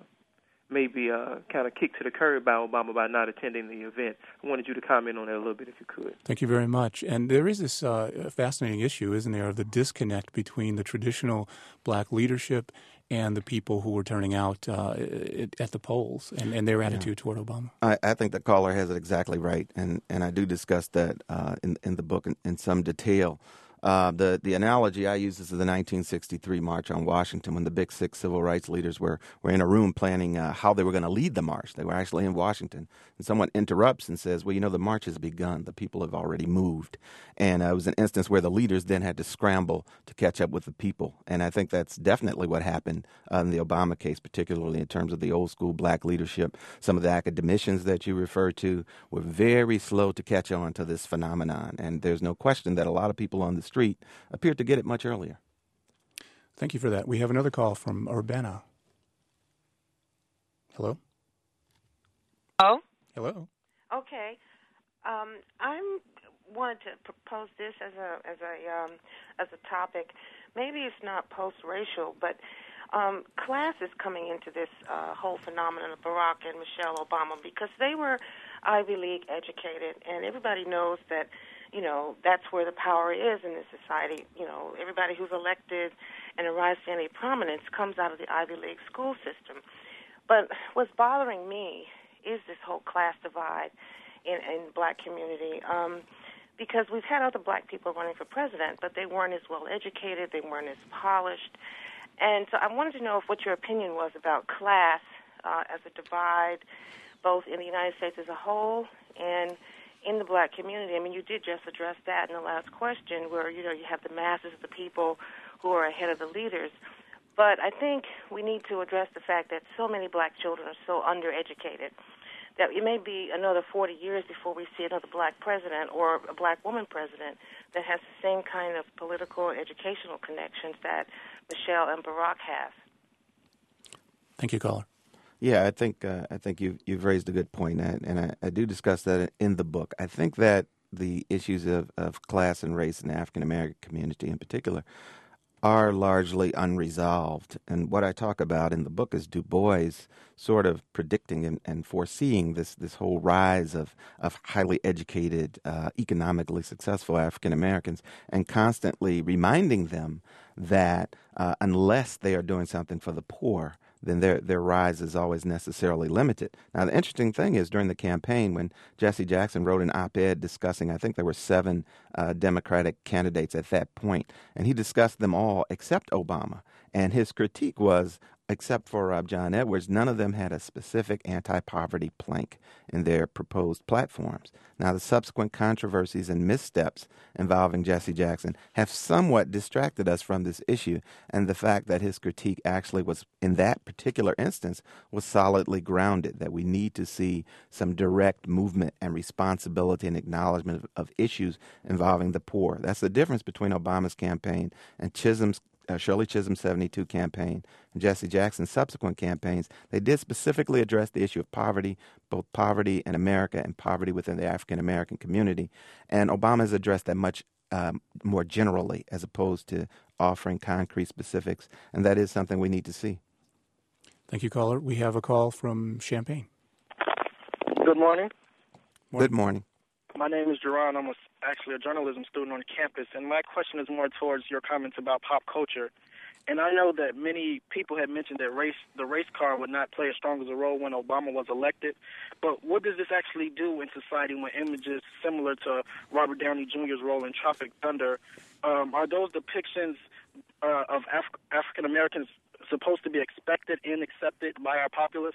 S6: maybe uh, kind of kicked to the curb by Obama by not attending the event. I wanted you to comment on that a little bit if you could.
S1: Thank you very much. And there is this uh, fascinating issue, isn't there, of the disconnect between the traditional black leadership and the people who were turning out uh, at the polls and, and their attitude yeah. toward Obama.
S2: I, I think the caller has it exactly right, and, and I do discuss that uh, in, in the book in, in some detail. Uh, the the analogy I use is the nineteen sixty-three March on Washington, when the big six civil rights leaders were, were in a room planning uh, how they were going to lead the march. They were actually in Washington, and someone interrupts and says, well, you know, the march has begun. The people have already moved. And uh, it was an instance where the leaders then had to scramble to catch up with the people. And I think that's definitely what happened uh, in the Obama case, particularly in terms of the old school black leadership. Some of the academicians that you refer to were very slow to catch on to this phenomenon. And there's no question that a lot of people on the street appeared to get it much earlier.
S1: Thank you for that. We have another call from Urbana. Hello?
S7: Oh?
S1: Hello.
S7: Okay. Um, I'm wanted to propose this as a as a um, as a topic. Maybe it's not post-racial, but um, class is coming into this uh, whole phenomenon of Barack and Michelle Obama because they were Ivy League educated, and everybody knows that, you know, that's where the power is in this society. You know, everybody who's elected and arrives to any prominence comes out of the Ivy League school system. But what's bothering me is this whole class divide in, in the black community, um, because we've had other black people running for president, but they weren't as well educated, they weren't as polished. And so I wanted to know if what your opinion was about class uh, as a divide, both in the United States as a whole and in the black community. I mean, you did just address that in the last question where, you know, you have the masses of the people who are ahead of the leaders. But I think we need to address the fact that so many black children are so undereducated that it may be another forty years before we see another black president or a black woman president that has the same kind of political and educational connections that Michelle and Barack have.
S1: Thank you, caller.
S2: Yeah, I think uh, I think you've you've raised a good point, and, and I, I do discuss that in the book. I think that the issues of, of class and race in the African American community, in particular, are largely unresolved. And what I talk about in the book is Du Bois sort of predicting and, and foreseeing this this whole rise of of highly educated, uh, economically successful African Americans, and constantly reminding them that uh, unless they are doing something for the poor, then their their rise is always necessarily limited. Now, the interesting thing is during the campaign, when Jesse Jackson wrote an op-ed discussing, I think there were seven uh, Democratic candidates at that point, and he discussed them all except Obama. And his critique was, except for uh, John Edwards, none of them had a specific anti-poverty plank in their proposed platforms. Now, the subsequent controversies and missteps involving Jesse Jackson have somewhat distracted us from this issue, and the fact that his critique actually was, in that particular instance, was solidly grounded, that we need to see some direct movement and responsibility and acknowledgement of, of issues involving the poor. That's the difference between Obama's campaign and Chisholm's Uh, Shirley Chisholm's seventy-two campaign and Jesse Jackson's subsequent campaigns. They did specifically address the issue of poverty, both poverty in America and poverty within the African American community. And Obama has addressed that much um, more generally as opposed to offering concrete specifics. And that is something we need to see.
S1: Thank you, caller. We have a call from Champaign.
S8: Good morning.
S1: morning.
S2: Good morning.
S8: My name is Jerron. I'm a, actually a journalism student on campus, and my question is more towards your comments about pop culture. And I know that many people have mentioned that race, the race card would not play as strong as a role when Obama was elected. But what does this actually do in society when images similar to Robert Downey Junior's role in Tropic Thunder, um, are those depictions uh, of Af- African Americans supposed to be expected and accepted by our populace?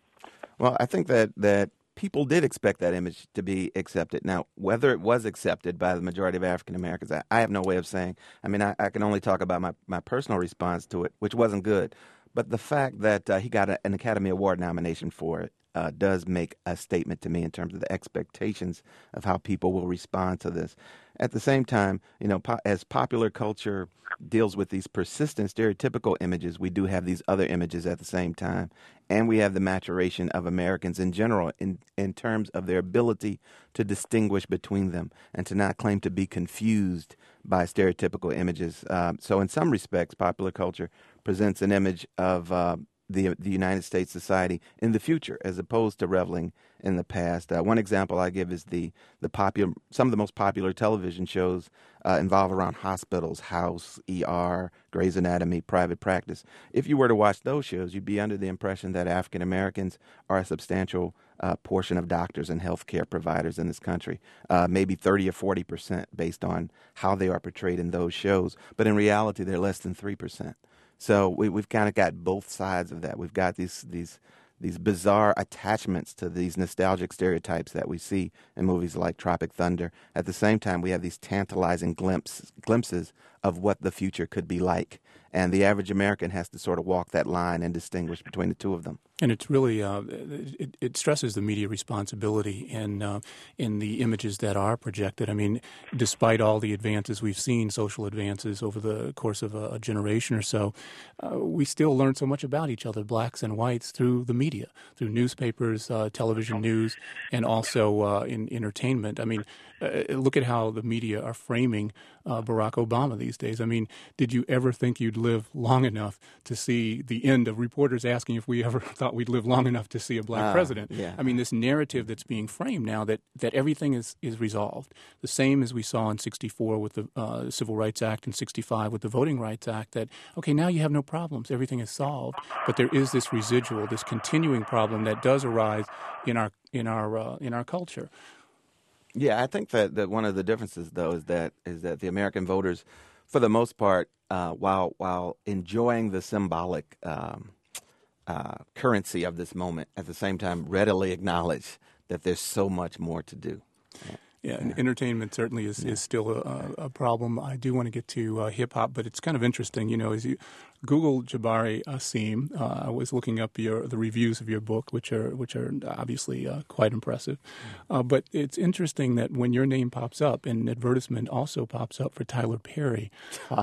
S2: Well, I think that that. People did expect that image to be accepted. Now, whether it was accepted by the majority of African Americans, I, I have no way of saying. I mean, I, I can only talk about my, my personal response to it, which wasn't good. But the fact that uh, he got a, an Academy Award nomination for it uh, does make a statement to me in terms of the expectations of how people will respond to this. At the same time, you know, po- as popular culture deals with these persistent stereotypical images, we do have these other images at the same time. And we have the maturation of Americans in general in, in terms of their ability to distinguish between them and to not claim to be confused by stereotypical images. Uh, so in some respects, popular culture presents an image of uh, the the United States society in the future as opposed to reveling in the past. Uh, one example I give is the the popular some of the most popular television shows uh, involve around hospitals, House, E R, Grey's Anatomy, Private Practice. If you were to watch those shows, you'd be under the impression that African Americans are a substantial uh, portion of doctors and healthcare providers in this country, uh, maybe thirty or forty percent based on how they are portrayed in those shows. But in reality, they're less than three percent. So we, we've kind of got both sides of that. We've got these these these bizarre attachments to these nostalgic stereotypes that we see in movies like Tropic Thunder. At the same time, we have these tantalizing glimpses, glimpses of what the future could be like. And the average American has to sort of walk that line and distinguish between the two of them.
S1: And it's really, uh, it, it stresses the media responsibility in, uh, in the images that are projected. I mean, despite all the advances we've seen, social advances over the course of a, a generation or so, uh, we still learn so much about each other, blacks and whites, through the media, through newspapers, uh, television news, and also uh, in entertainment. I mean, uh, look at how the media are framing uh, Barack Obama these days. I mean, did you ever think you'd live long enough to see the end of reporters asking if we ever thought we'd live long enough to see a black uh, president?
S2: Yeah.
S1: I mean, this narrative that's being framed now that, that everything is, is resolved, the same as we saw in sixty-four with the uh, Civil Rights Act and sixty-five with the Voting Rights Act, that, okay, now you have no problems, everything is solved, but there is this residual, this continuing problem that does arise in our in our uh, in our culture.
S2: Yeah, I think that, that one of the differences, though, is that is that the American voters, for the most part, uh, while while enjoying the symbolic um, uh, currency of this moment, at the same time readily acknowledge that there's so much more to do.
S1: Yeah, and entertainment certainly is, is still a, a problem. I do want to get to uh, hip-hop, but it's kind of interesting. You know, as you Google Jabari Asim, uh, I was looking up your the reviews of your book, which are which are obviously uh, quite impressive. Uh, but it's interesting that when your name pops up, an advertisement also pops up for Tyler Perry.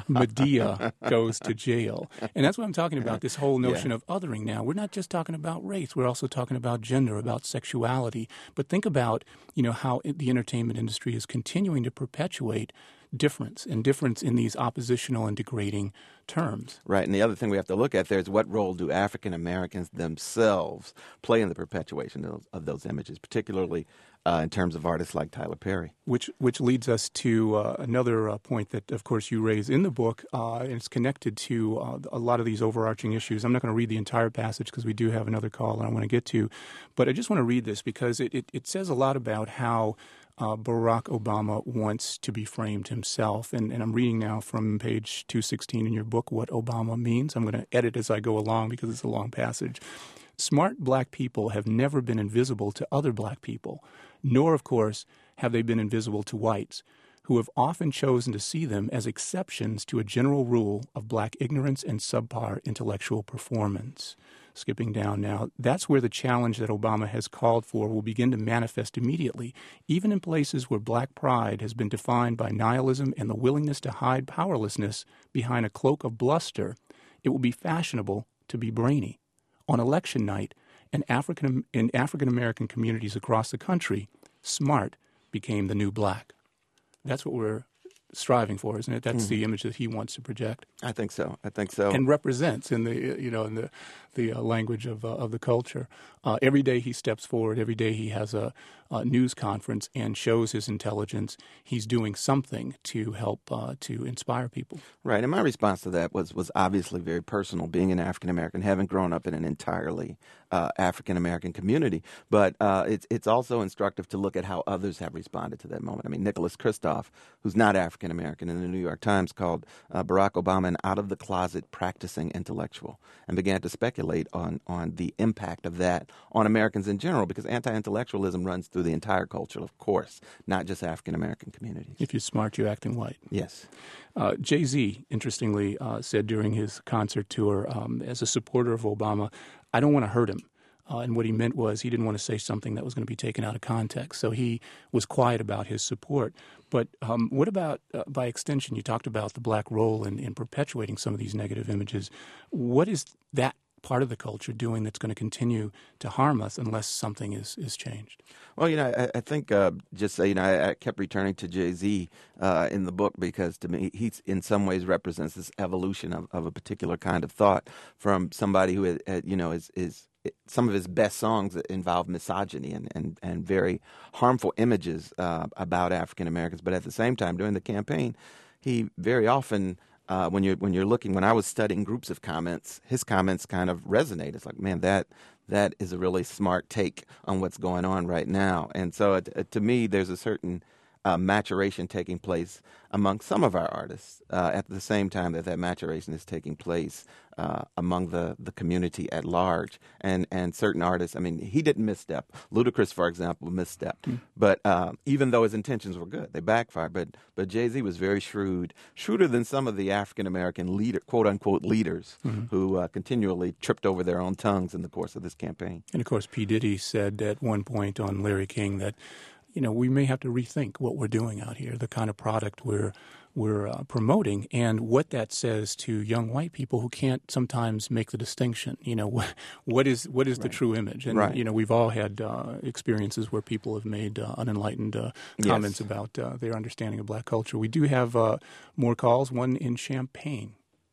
S1: Medea goes to jail. And that's what I'm talking about, this whole notion
S2: yeah.
S1: of othering now. We're not just talking about race. We're also talking about gender, about sexuality. But think about, you know, how it, the entertainment industry is continuing to perpetuate difference and difference in these oppositional and degrading terms.
S2: Right. And the other thing we have to look at there is what role do African Americans themselves play in the perpetuation of those, of those images, particularly uh, in terms of artists like Tyler Perry.
S1: Which which leads us to uh, another uh, point that, of course, you raise in the book, uh, and it's connected to uh, a lot of these overarching issues. I'm not going to read the entire passage because we do have another call I want to get to, but I just want to read this because it, it, it says a lot about how Uh, Barack Obama wants to be framed himself. And, and I'm reading now from page two sixteen in your book what Obama means. I'm going to edit as I go along because it's a long passage. Smart black people have never been invisible to other black people, nor, of course, have they been invisible to whites, who have often chosen to see them as exceptions to a general rule of black ignorance and subpar intellectual performance. Skipping down now, that's where the challenge that Obama has called for will begin to manifest immediately, even in places where black pride has been defined by nihilism and the willingness to hide powerlessness behind a cloak of bluster. It will be fashionable to be brainy. On election night, in African, in African American communities across the country, smart became the new black. That's what we're striving for, isn't it? That's mm. the image that he wants to project.
S2: I think so. I think so.
S1: And represents in the you know in the the uh, language of uh, of the culture. Uh, every day he steps forward. Every day he has a, a news conference and shows his intelligence. He's doing something to help uh, to inspire people.
S2: Right. And my response to that was was obviously very personal. Being an African American, having grown up in an entirely uh, African American community, but uh, it's it's also instructive to look at how others have responded to that moment. I mean, Nicholas Kristof, who's not African American, in the New York Times called uh, Barack Obama an out-of-the-closet practicing intellectual, and began to speculate on on the impact of that on Americans in general, because anti-intellectualism runs through the entire culture, of course, not just African American communities.
S1: If you're smart, you're acting white.
S2: Yes.
S1: Uh, Jay-Z, interestingly, uh, said during his concert tour, um, as a supporter of Obama, I don't want to hurt him. Uh, and what he meant was he didn't want to say something that was going to be taken out of context. So he was quiet about his support. But um, what about, uh, by extension, you talked about the black role in, in perpetuating some of these negative images. What is that part of the culture doing that's going to continue to harm us unless something is, is changed?
S2: Well, you know, I, I think uh, just, uh, you know, I, I kept returning to Jay-Z uh, in the book because to me, he in some ways represents this evolution of, of a particular kind of thought from somebody who, uh, you know, is, is some of his best songs involve misogyny and, and, and very harmful images uh, about African Americans. But at the same time, during the campaign, he very often Uh, when you're when you're looking, when I was studying groups of comments, his comments kind of resonate. It's like, man, that that is a really smart take on what's going on right now. And so, it, it, to me, there's a certain uh, maturation taking place among some of our artists uh, at the same time that that maturation is taking place uh, among the, the community at large. And and certain artists, I mean, he didn't misstep. Ludacris, for example, misstepped. Mm. But uh, even though his intentions were good, they backfired. But but Jay-Z was very shrewd, shrewder than some of the African-American leader, quote-unquote leaders mm-hmm. who uh, continually tripped over their own tongues in the course of this campaign.
S1: And, of course, P. Diddy said at one point on Larry King that, you know, we may have to rethink what we're doing out here, the kind of product we're we're uh, promoting, and what that says to young white people who can't sometimes make the distinction. You know, what, what is what is right. the true image? And
S2: right.
S1: you know, we've all had uh, experiences where people have made uh, unenlightened uh, comments yes. about uh, their understanding of black culture. We do have uh, more calls. One in Champaign.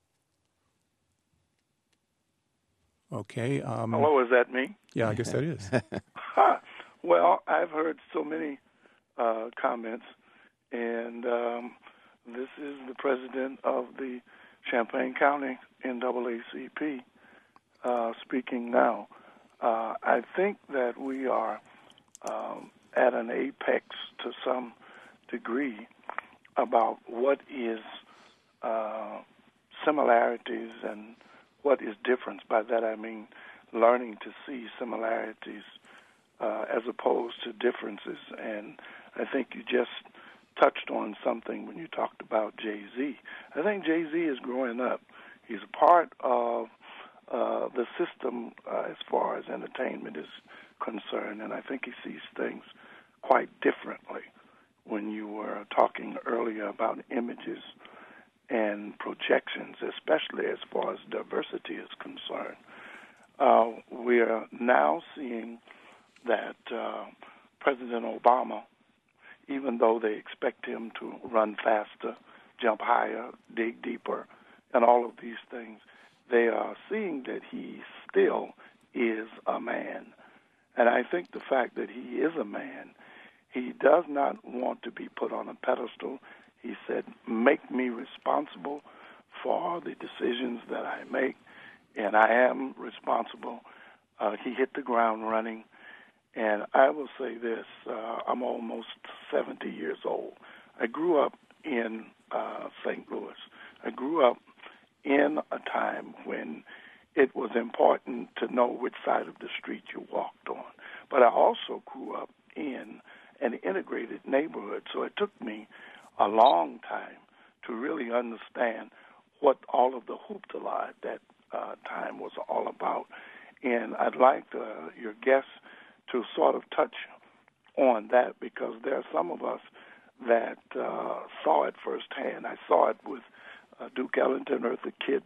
S1: Okay. Um,
S9: Hello, is that me?
S1: Yeah, I guess that is.
S9: Well, I've heard so many uh, comments, and um, this is the president of the Champaign County N double A C P uh, speaking now. Uh, I think that we are um, at an apex to some degree about what is uh, similarities and what is difference. By that I mean learning to see similarities uh, as opposed to differences. And I think you just touched on something when you talked about Jay-Z. I think Jay-Z is growing up. He's a part of uh, the system uh, as far as entertainment is concerned, and I think he sees things quite differently. When you were talking earlier about images and projections, especially as far as diversity is concerned, uh, we are now seeing that uh, President Obama, even though they expect him to run faster, jump higher, dig deeper, and all of these things, they are seeing that he still is a man. And I think the fact that he is a man, he does not want to be put on a pedestal. He said, make me responsible for the decisions that I make, and I am responsible. Uh, he hit the ground running. And I will say this, uh, I'm almost seventy years old. I grew up in uh, Saint Louis. I grew up in a time when it was important to know which side of the street you walked on. But I also grew up in an integrated neighborhood, so it took me a long time to really understand what all of the hoopla at that uh, time was all about. And I'd like uh, your guests to sort of touch on that, because there are some of us that uh, saw it firsthand. I saw it with uh, Duke Ellington, Eartha Kitt,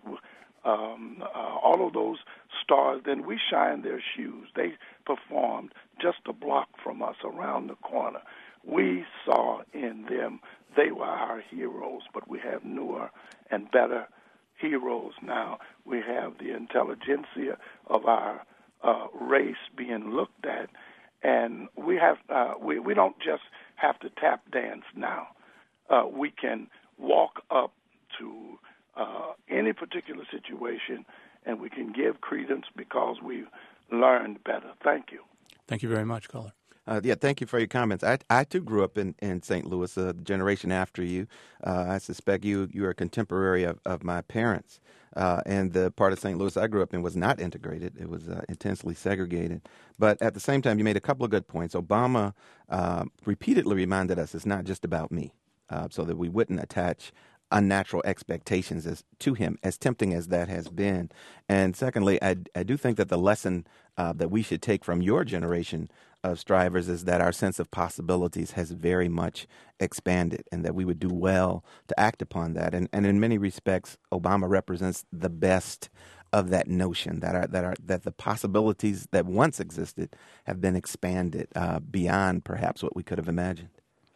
S9: um, uh, all of those stars. Then we shined their shoes. They performed just a block from us around the corner. We saw in them, they were our heroes, but we have newer and better heroes now. We have the intelligentsia of our uh, race being looked at, and we have uh, we, we don't just have to tap dance now. Uh, we can walk up to uh, any particular situation, and we can give credence because we've learned better. Thank you.
S1: Thank you very much, caller.
S2: Uh, yeah, thank you for your comments. I, I too grew up in, in Saint Louis, a generation after you. Uh, I suspect you you are a contemporary of, of my parents. Uh, and the part of Saint Louis I grew up in was not integrated. It was uh, intensely segregated. But at the same time, you made a couple of good points. Obama uh, repeatedly reminded us it's not just about me, uh, so that we wouldn't attach unnatural expectations as, to him, as tempting as that has been. And secondly, I, I do think that the lesson uh, that we should take from your generation of strivers is that our sense of possibilities has very much expanded, and that we would do well to act upon that. And, and in many respects, Obama represents the best of that notion, that are, that are that the possibilities that once existed have been expanded uh, beyond perhaps what we could have imagined.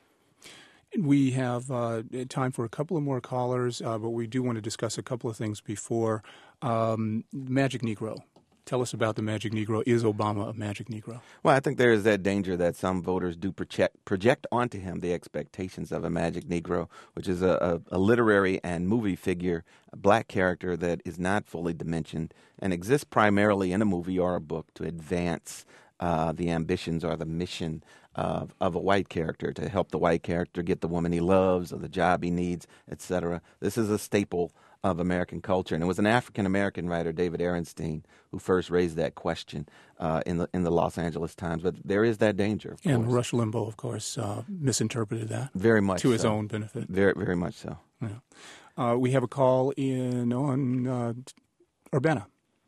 S1: We have uh, time for a couple of more callers, uh, but we do want to discuss a couple of things before. Um, Magic Negro. Tell us about the Magic Negro. Is Obama a Magic Negro?
S2: Well, I think there is that danger that some voters do project, project onto him the expectations of a Magic Negro, which is a, a, a literary and movie figure, a black character that is not fully dimensioned and exists primarily in a movie or a book to advance uh, the ambitions or the mission of, of a white character, to help the white character get the woman he loves or the job he needs, et cetera. This is a staple of American culture. And it was an African-American writer, David Ehrenstein, who first raised that question uh, in the in the Los Angeles Times. But there is that danger, of
S1: and
S2: course.
S1: Rush Limbaugh, of course, uh, misinterpreted that.
S2: Very much
S1: to
S2: so.
S1: his own benefit.
S2: Very, very much so.
S1: Yeah. Uh, we have a call in on uh, Urbana.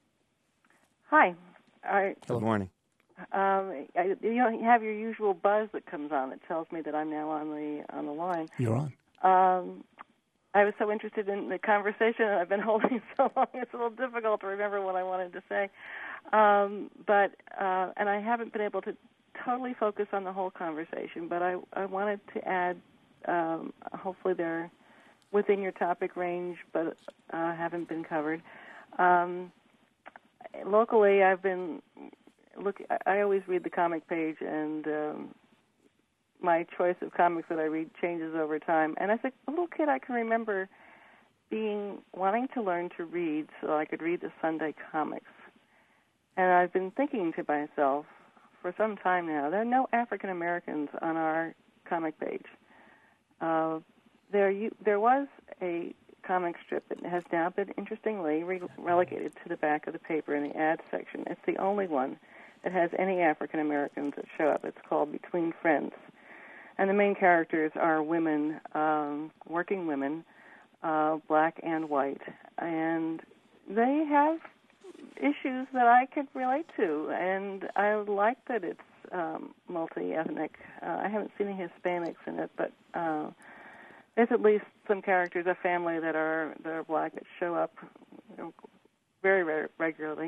S10: Hi. I,
S2: Good morning.
S10: Um, I, you know, you have your usual buzz that comes on that tells me that I'm now on the on the line.
S1: You're on.
S10: Um, I was so interested in the conversation, and I've been holding so long, it's a little difficult to remember what I wanted to say. Um, but uh, and I haven't been able to totally focus on the whole conversation, but I, I wanted to add, um, hopefully they're within your topic range, but uh, haven't been covered. Um, locally, I've been look. I always read the comic page, and um, my choice of comics that I read changes over time. And as a little kid, I can remember being wanting to learn to read so I could read the Sunday comics. And I've been thinking to myself for some time now, there are no African Americans on our comic page. Uh, there, you, there was a comic strip that has now been, interestingly, re- relegated to the back of the paper in the ad section. It's the only one it has any African Americans that show up. It's called Between Friends. And the main characters are women, um, working women, uh, black and white. And they have issues that I could relate to. And I like that it's um, multi-ethnic. Uh, I haven't seen any Hispanics in it, but uh, there's at least some characters, a family that are that are black that show up you know, very, very regularly.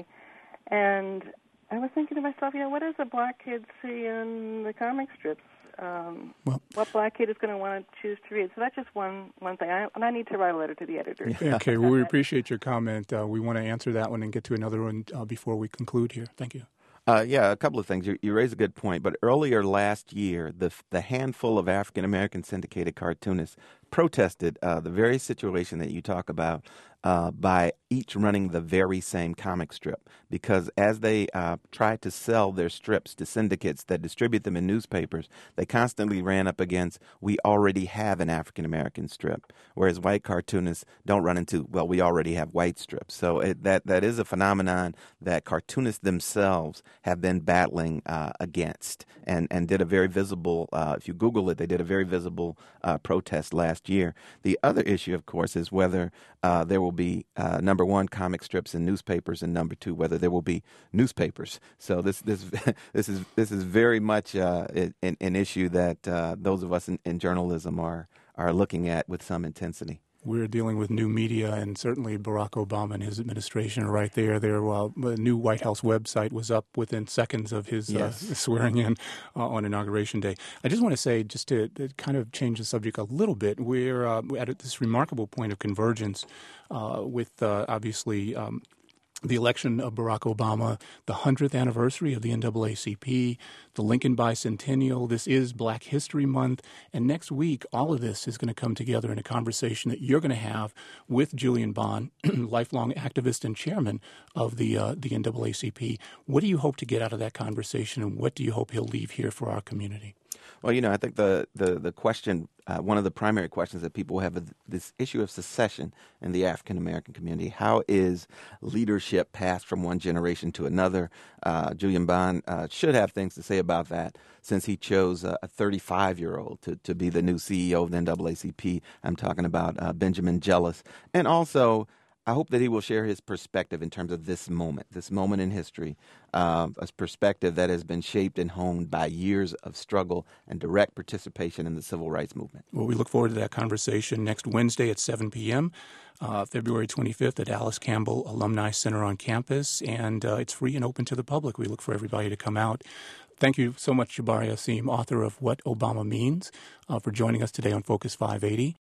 S10: And I was thinking to myself, you know, what does a black kid see in the comic strips? Um, well, what black kid is going to want to choose to read? So that's just one one thing. I, and I need to write a letter to the editor.
S1: Okay, well, we appreciate your comment. Uh, we want to answer that one and get to another one uh, before we conclude here. Thank you.
S2: Uh, yeah, a couple of things. You, you raise a good point. But earlier last year, the the handful of African American syndicated cartoonists protested uh, the very situation that you talk about uh, by each running the very same comic strip. Because as they uh, tried to sell their strips to syndicates that distribute them in newspapers, they constantly ran up against, we already have an African American strip. Whereas white cartoonists don't run into, well, we already have white strips. So it, that that is a phenomenon that cartoonists themselves have been battling uh, against and, and did a very visible, uh, if you Google it, they did a very visible uh, protest last year. The other issue, of course, is whether uh, there will be, uh, number one, comic strips in newspapers, and number two, whether there will be newspapers. So this this this is this is very much uh, an, an issue that uh, those of us in, in journalism are are looking at with some intensity.
S1: We're dealing with new media, and certainly Barack Obama and his administration are right there. Their uh, new White House website was up within seconds of his yes. uh, swearing in uh, on Inauguration Day. I just want to say, just to, to kind of change the subject a little bit, we're uh, at this remarkable point of convergence uh, with uh, obviously um, the election of Barack Obama, the hundredth anniversary of the N double A C P, the Lincoln Bicentennial. This is Black History Month. And next week, all of this is going to come together in a conversation that you're going to have with Julian Bond, lifelong activist and chairman of the uh, the N double A C P. What do you hope to get out of that conversation, and what do you hope he'll leave here for our community?
S2: Well, you know, I think the, the, the question, uh, one of the primary questions that people have is this issue of secession in the African-American community. How is leadership passed from one generation to another? Uh, Julian Bond uh, should have things to say about that, since he chose a thirty-five-year-old to, to be the new C E O of the N double A C P. I'm talking about uh, Benjamin Jealous. And also, I hope that he will share his perspective in terms of this moment, this moment in history, uh, a perspective that has been shaped and honed by years of struggle and direct participation in the civil rights movement.
S1: Well, we look forward to that conversation next Wednesday at seven p.m., uh, February twenty-fifth at Alice Campbell Alumni Center on campus, and uh, it's free and open to the public. We look for everybody to come out. Thank you so much, Jabari Asim, author of What Obama Means, uh, for joining us today on Focus five eighty.